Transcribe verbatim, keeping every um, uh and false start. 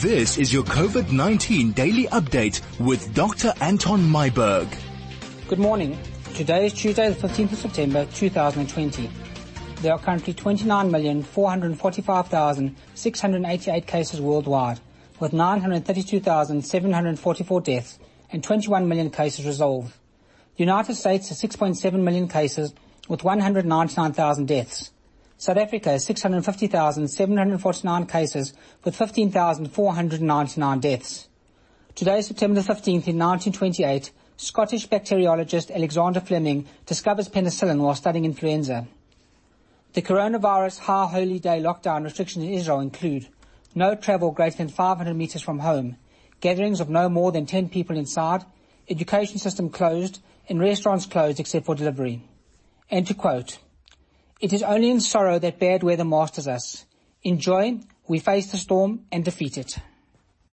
This is your COVID nineteen daily update with Doctor Anton Myburgh. Good morning. Today is Tuesday, the fifteenth of September, two thousand twenty. There are currently twenty-nine million, four hundred forty-five thousand, six hundred eighty-eight cases worldwide, with nine hundred thirty-two thousand, seven hundred forty-four deaths and twenty-one million cases resolved. The United States has six point seven million cases with one hundred ninety-nine thousand deaths. South Africa has six hundred fifty thousand, seven hundred forty-nine cases with fifteen thousand, four hundred ninety-nine deaths. Today, September the fifteenth, in nineteen twenty-eight, Scottish bacteriologist Alexander Fleming discovers penicillin while studying influenza. The coronavirus High Holy Day lockdown restrictions in Israel include no travel greater than five hundred meters from home, gatherings of no more than ten people inside, education system closed, and restaurants closed except for delivery. And to quote, "It is only in sorrow that bad weather masters us. In joy, we face the storm and defeat it."